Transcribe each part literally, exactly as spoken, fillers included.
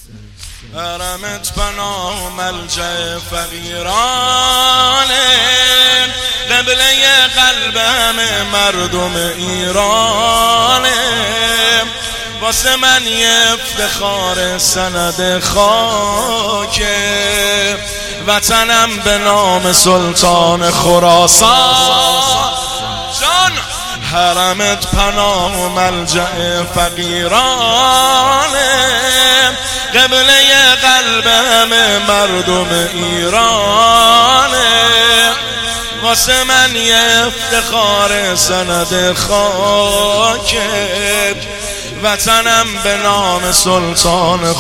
حرمت پناه ملجأ فقیرانه، قبله قلب همه مردم ایرانه. واسه من یه افتخار سند خاکه، وطنم به نام سلطان خراسان. جان حرمت پناه و ملجأ فقیرانه، قبله قلب همه مردم ایرانه. واسه من یه افتخار سند خاکه، وطنم به نام سلطان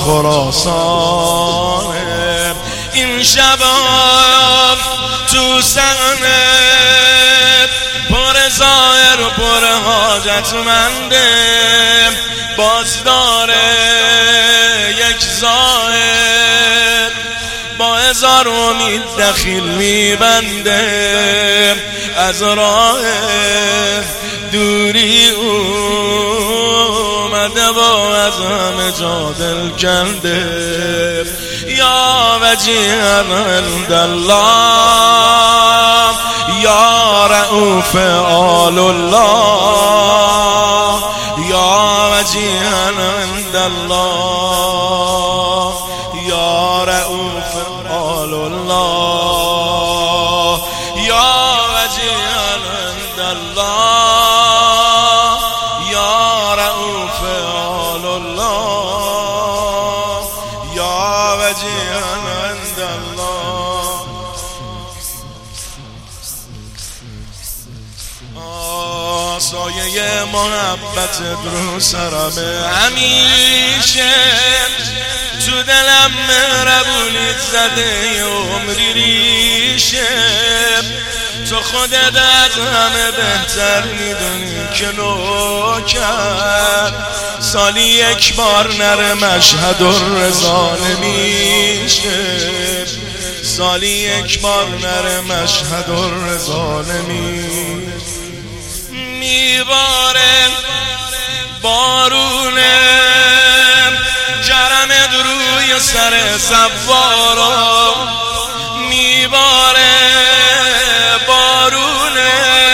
خراسانه. این شباب تو سحنت پر ظاهر و پر حاجتمنده، باز داره یک ظاهر با هزار امید دخیل میبنده. از راه دوری اومده با از همه جا دل کنده. یا وجیها عند الله، یا رؤوف آل الله، یا وجیها عند الله، یا رؤوف آل الله، یا وجیها عند الله، یا رؤوف آل الله، یا وجیها عند الله. سایه محبت رو سرم همیشه، تو دلم مهربونیت زده عمری ریشه. تو خودت از همه بهتر میدونی که نوکر سالی یک بار نره مشهد الرضا نمیشه. سالی یک بار نره مشهد الرضا نمیشه. میباره بارونه کرمت روی سر زوارا، میباره بارونه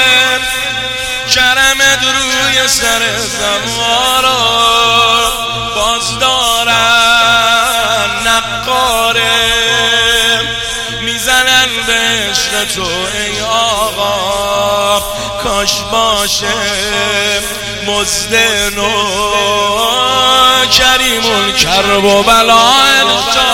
کرمت روی سر زوارا. باز دارن نقاره میزنن به عشق تو ای آقا، کاش باشه مزد نو کریم الکرب و بلای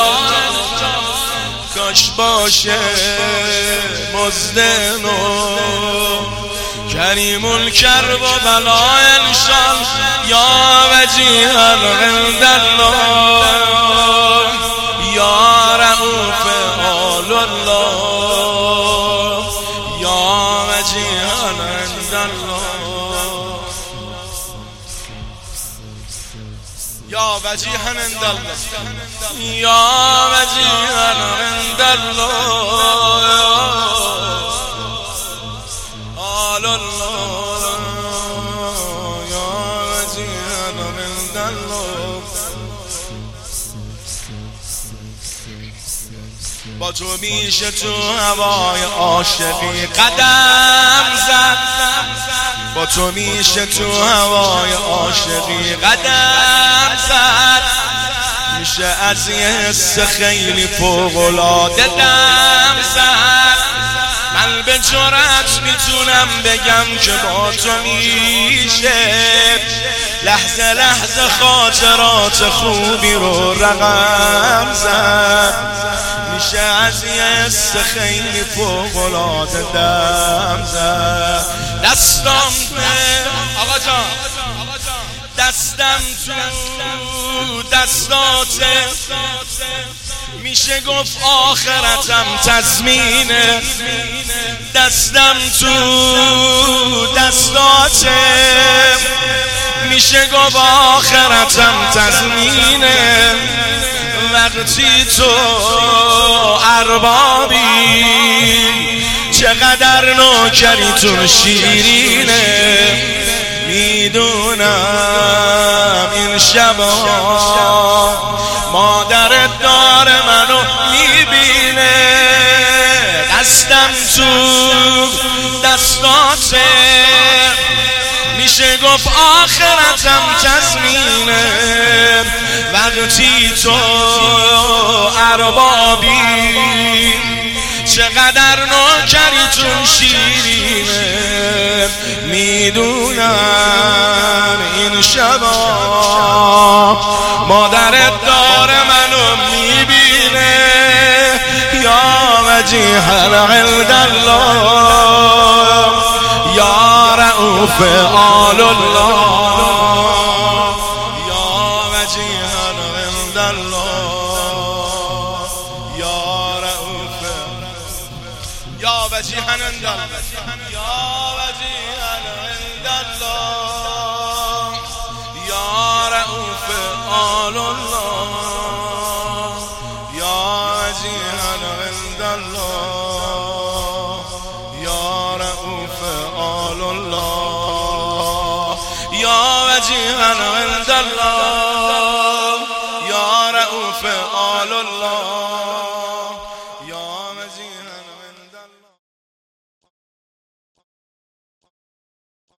کاش باشه مزد نو کریم الکرب و بلای انشان. یا وجیها عند الله، یا رؤوف آل الله، یا وجیها عند الله، یا وجیها عند الله، یا وجیها عند الله، آل الله، یا وجیها عند الله. با تو میشه تو هوای عاشقی قدم زد، با تو میشه تو هوای عاشقی قدم زد. میشه از یه حس خیلی فوق‌العاده دم زد. من به جرأت میتونم بگم که با تو میشه لحظه لحظه خاطرات خوبی رو رقم زد. میشه از یه حس خیلی فوق‌العاده دم زد. دستم آقا جان، دستم تو دستاته، میشه گفت آخرتم تضمینه. دستم تو دستاته، میشه گفت آخرتم تضمینه. وقتی تو اربابی چقدر نوکریتون شیرینه. میدونم این شبا مادر آخرتم تضمینه وقتی تو اربابی چقدر نوکریتون شیرینه میدونم این شبا مادرت داره منو میبینه یا وجیها عند الله یا رؤوف آل الله یا وجیها عند الله یا رؤوف یا وجیها عند الله یا وجیها عند الله یا رؤوف آل الله یا وجیها عند الله یا رؤوف آل الله یا وجیها عند الله